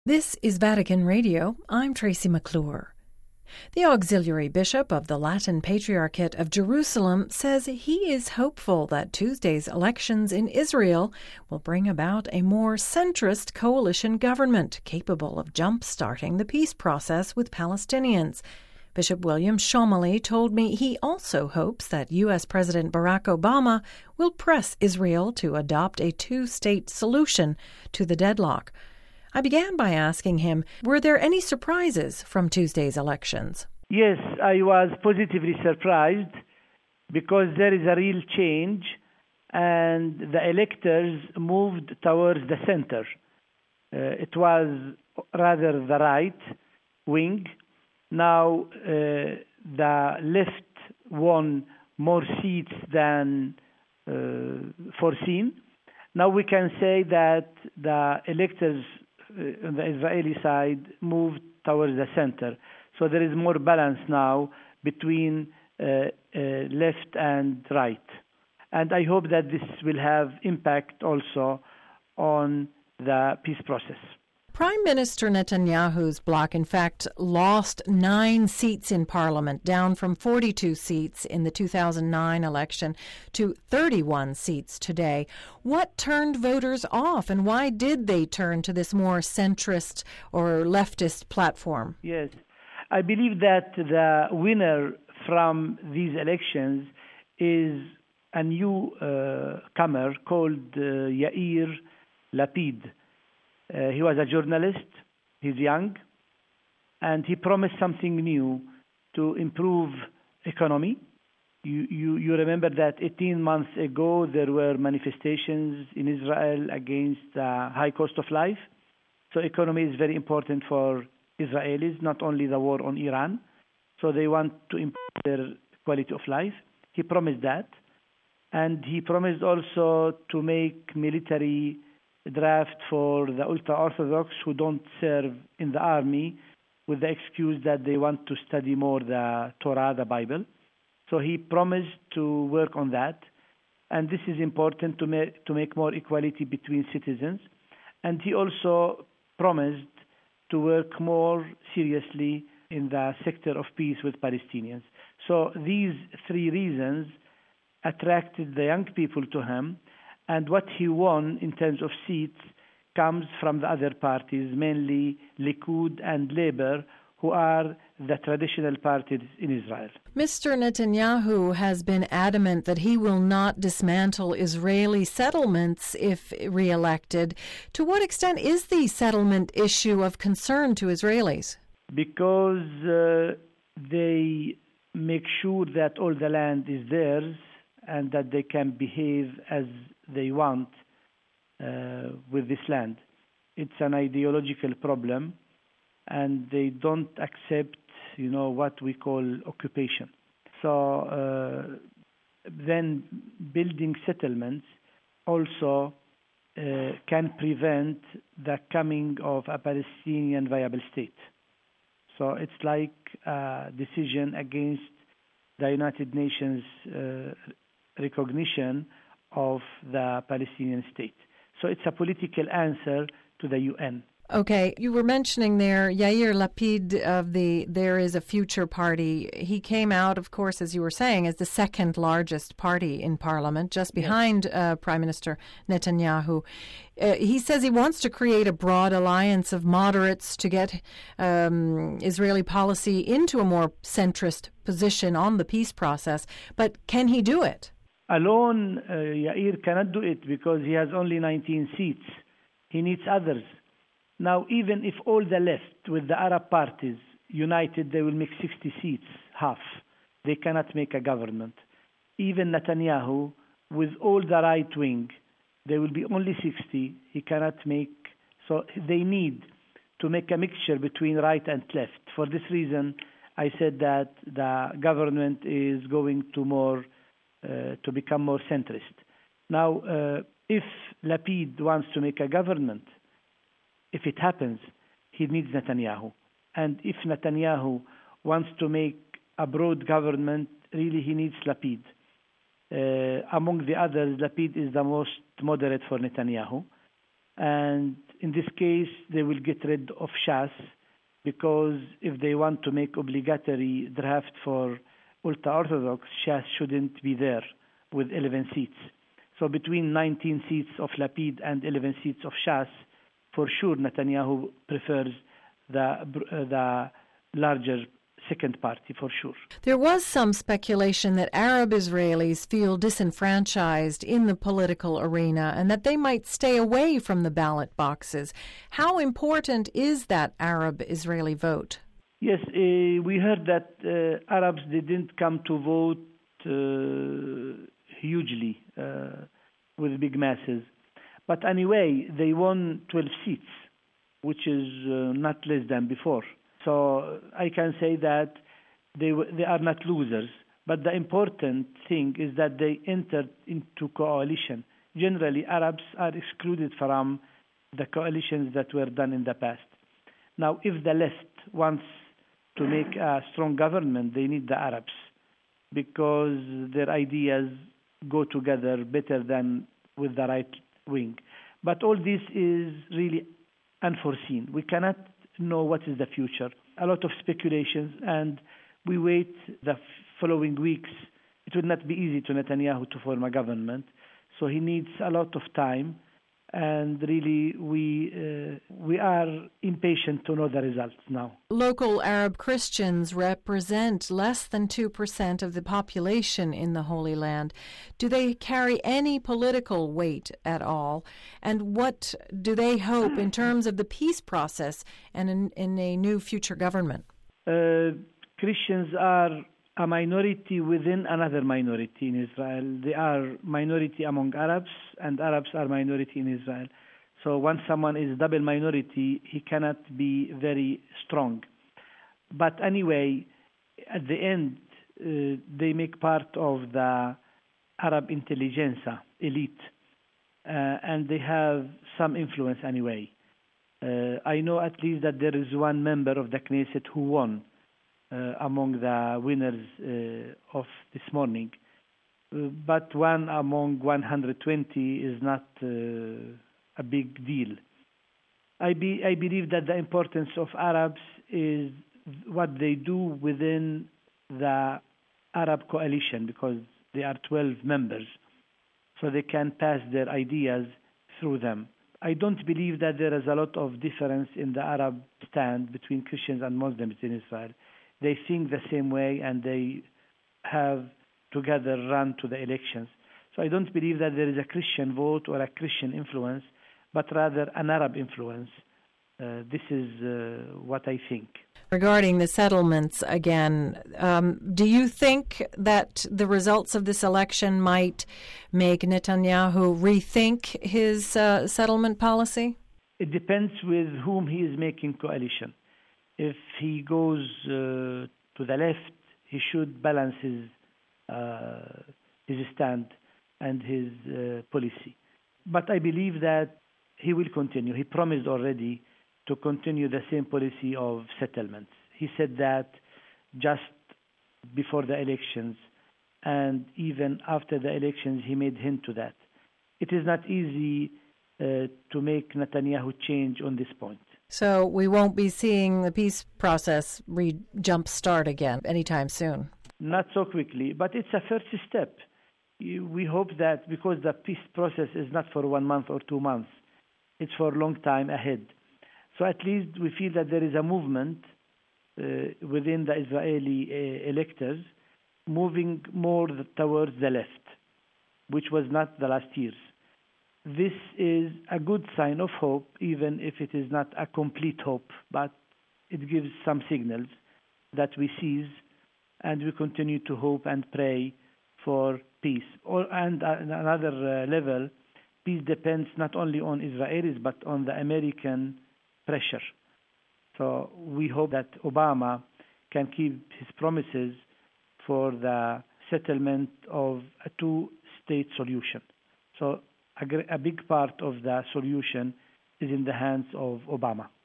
This is Vatican Radio. I'm Tracy McClure. The auxiliary bishop of the Latin Patriarchate of Jerusalem says he is hopeful that Tuesday's elections in Israel will bring about a more centrist coalition government capable of jump-starting the peace process with Palestinians. Bishop William Shomali told me he also hopes that U.S. President Barack Obama will press Israel to adopt a two-state solution to the deadlock. I began by asking him, were there any surprises from Tuesday's elections? Yes, I was positively surprised because there is a real change and the electors moved towards the center. It was rather the right wing. Now the left won more seats than foreseen. Now we can say that the electors on the Israeli side moved towards the center. So there is more balance now between left and right. And I hope that this will have impact also on the peace process. Prime Minister Netanyahu's bloc, in fact, lost 9 seats in Parliament, down from 42 seats in the 2009 election to 31 seats today. What turned voters off, and why did they turn to this more centrist or leftist platform? Yes, I believe that the winner from these elections is a new comer called Yair Lapid. He was a journalist, he's young, and he promised something new to improve economy. You remember that 18 months ago there were manifestations in Israel against the high cost of life. So economy is very important for Israelis, not only the war on Iran. So they want to improve their quality of life. He promised that. And he promised also to make military draft for the ultra-Orthodox who don't serve in the army with the excuse that they want to study more the Torah, the Bible. So he promised to work on that. And this is important to make more equality between citizens. And he also promised to work more seriously in the sector of peace with Palestinians. So these 3 reasons attracted the young people to him. And what he won in terms of seats comes from the other parties, mainly Likud and Labour, who are the traditional parties in Israel. Mr. Netanyahu has been adamant that he will not dismantle Israeli settlements if re-elected. To what extent is the settlement issue of concern to Israelis? Because they make sure that all the land is theirs and that they can behave as they want with this land. It's an ideological problem, and they don't accept, what we call occupation. So then building settlements also can prevent the coming of a Palestinian viable state. So it's like a decision against the United Nations recognition of the Palestinian state. So it's a political answer to the UN. Okay, you were mentioning there Yair Lapid of the There Is a Future party. He came out, of course, as you were saying, as the second largest party in Parliament, just behind Prime Minister Netanyahu. He says he wants to create a broad alliance of moderates to get Israeli policy into a more centrist position on the peace process. But can he do it? Alone, Yair cannot do it because he has only 19 seats. He needs others. Now, even if all the left with the Arab parties united, they will make 60 seats, half. They cannot make a government. Even Netanyahu, with all the right wing, there will be only 60. He cannot make. So they need to make a mixture between right and left. For this reason, I said that the government is going to become more centrist. Now, if Lapid wants to make a government, if it happens, he needs Netanyahu. And if Netanyahu wants to make a broad government, really he needs Lapid. Among the others, Lapid is the most moderate for Netanyahu. And in this case, they will get rid of Shas, because if they want to make obligatory draft for ultra-Orthodox, Shas shouldn't be there with 11 seats. So between 19 seats of Lapid and 11 seats of Shas, for sure Netanyahu prefers the larger second party, for sure. There was some speculation that Arab Israelis feel disenfranchised in the political arena and that they might stay away from the ballot boxes. How important is that Arab-Israeli vote? Yes, we heard that Arabs didn't come to vote hugely with big masses. But anyway, they won 12 seats, which is not less than before. So I can say that they are not losers. But the important thing is that they entered into coalition. Generally, Arabs are excluded from the coalitions that were done in the past. Now, if the left wants to make a strong government, they need the Arabs, because their ideas go together better than with the right wing. But all this is really unforeseen. We cannot know what is the future. A lot of speculations, and we wait the following weeks. It will not be easy to Netanyahu to form a government, so he needs a lot of time, and really we are impatient to know the results now. Local Arab Christians represent less than 2% of the population in the Holy Land. Do they carry any political weight at all? And what do they hope in terms of the peace process and in a new future government? Christians are a minority within another minority in Israel. They are minority among Arabs, and Arabs are minority in Israel. So once someone is double minority, he cannot be very strong. But anyway, at the end, they make part of the Arab intelligentsia elite, and they have some influence anyway. I know at least that there is one member of the Knesset who won among the winners of this morning. But one among 120 is not a big deal. I believe that the importance of Arabs is what they do within the Arab coalition, because they are 12 members, so they can pass their ideas through them. I don't believe that there is a lot of difference in the Arab stand between Christians and Muslims in Israel. They think the same way, and they have together run to the elections. So I don't believe that there is a Christian vote or a Christian influence, but rather an Arab influence. This is what I think. Regarding the settlements again, do you think that the results of this election might make Netanyahu rethink his settlement policy? It depends with whom he is making coalition. If he goes to the left, he should balance his stand and his policy. But I believe that he will continue. He promised already to continue the same policy of settlements. He said that just before the elections, and even after the elections, he made hint to that. It is not easy to make Netanyahu change on this point. So we won't be seeing the peace process jump-start again anytime soon? Not so quickly, but it's a first step. We hope that, because the peace process is not for 1 month or 2 months, it's for a long time ahead. So at least we feel that there is a movement within the Israeli electors moving more towards the left, which was not the last years. This is a good sign of hope, even if it is not a complete hope, but it gives some signals that we seize, and we continue to hope and pray for peace. And at another level, peace depends not only on Israelis, but on the American pressure. So we hope that Obama can keep his promises for the settlement of a two-state solution. So a big part of the solution is in the hands of Obama.